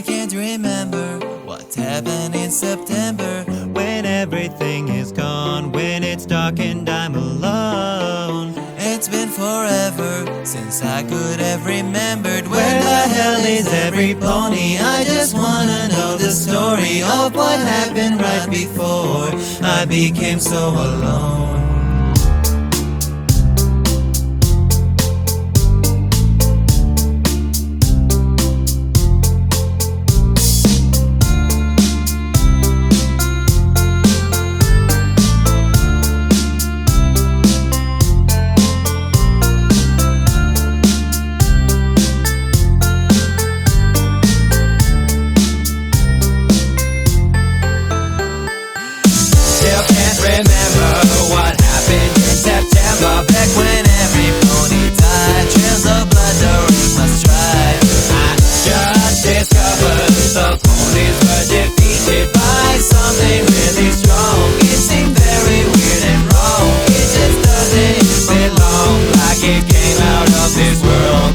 I can't remember what happened in September, when everything is gone, when it's dark and I'm alone. It's been forever since I could have remembered. Where the hell is every pony? I just wanna know the story of what happened right before I became so alone. Still can't remember what happened in September, back when every pony died, trails of blood during my stride. I just discovered the ponies were defeated by something really strong. It seemed very weird and wrong. It just doesn't Belong like it came out of this world.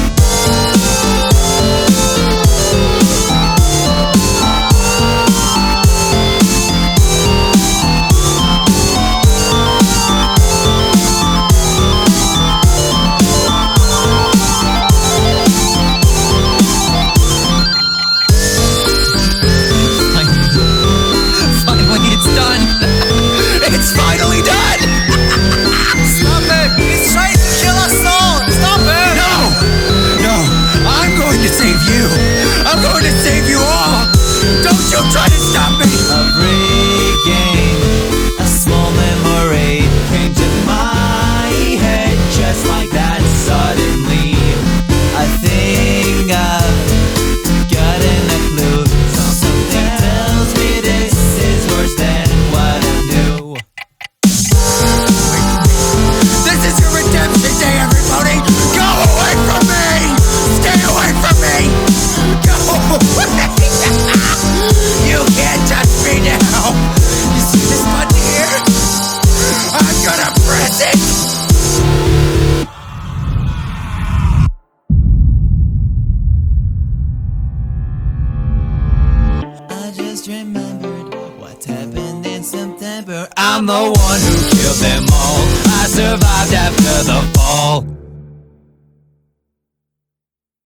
It's finally done! Stop it! He's trying to kill us all! Stop it! No, I'm going to save you. I'm going to save you all. Don't you try to stop me. A regain, a small memory came to my head just like that suddenly. I think I've gotten a clue. Something tells me this is worse than what I knew. This is your redemption day, everybody. Go away from me. Stay away from me. Go away. You can't touch me now. You see this button here? I'm gonna press it. I just remembered what happened in September. I'm the one who killed them all. I survived after the fall.